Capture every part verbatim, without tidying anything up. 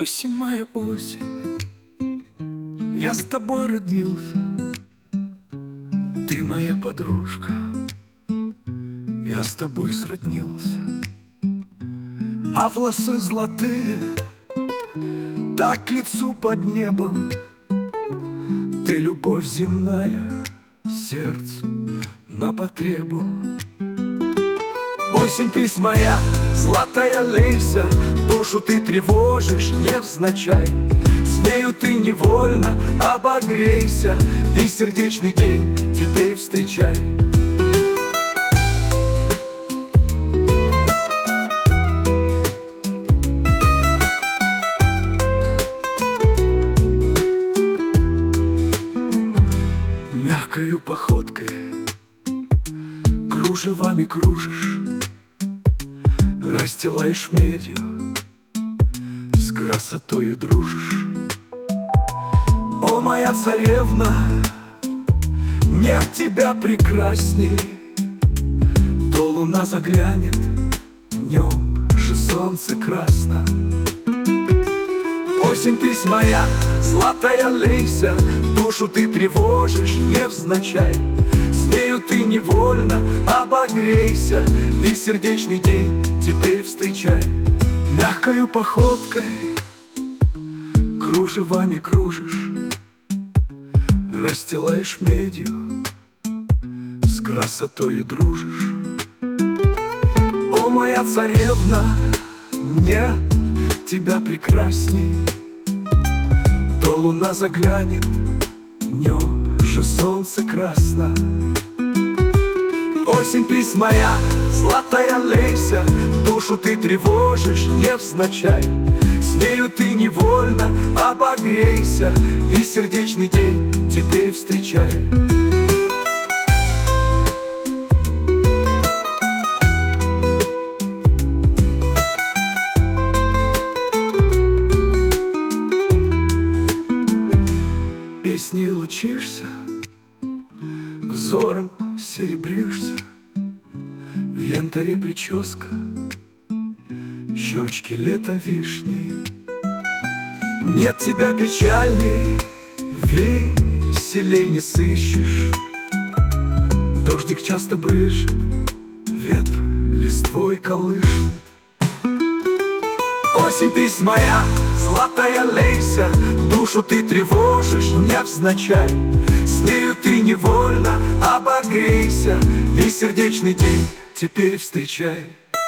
Осень, моя осень, я с тобой родился. Ты моя подружка, я с тобой сроднился. А волосы золотые, так к лицу под небом. Ты любовь земная, сердце на потребу. Осень, ты моя, золотая лейся, душу ты тревожишь невзначай. Смею ты невольно, обогрейся, и сердечный день теперь встречай. Мягкою походкой кружевами кружишь, расстилаешь медью, с красотою дружишь. О, моя царевна, нет тебя прекрасней. То луна заглянет, днем же солнце красно. Осень, ты моя, золотая лейся, душу ты тревожишь невзначай. Смею ты невольно, обогрейся, и сердечный день теперь встречай. Мягкою походкой кружевами кружишь, расстилаешь медью, с красотою дружишь. О, моя царевна, нет тебя прекрасней. То луна заглянет, днем же солнце красно. Осень, ты моя, золотая лейся, душу ты тревожишь невзначай. Смею ты невольно, обогрейся, и сердечный день теперь встречай. Песней лучишься, взором серебришься, в янтаре прическа, щечки лето вишни. Нет тебя печальней, веселей не сыщешь. Дождик часто брызжет, ветер листвой колышет. Осень, ты моя, золотая лейся, душу ты тревожишь невзначай. Смею ты невольно, обогрейся, и сердечный день теперь встречай.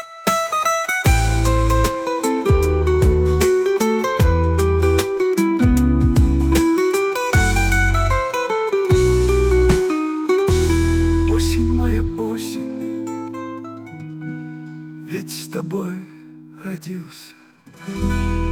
Осень, моя осень, ведь с тобой родился.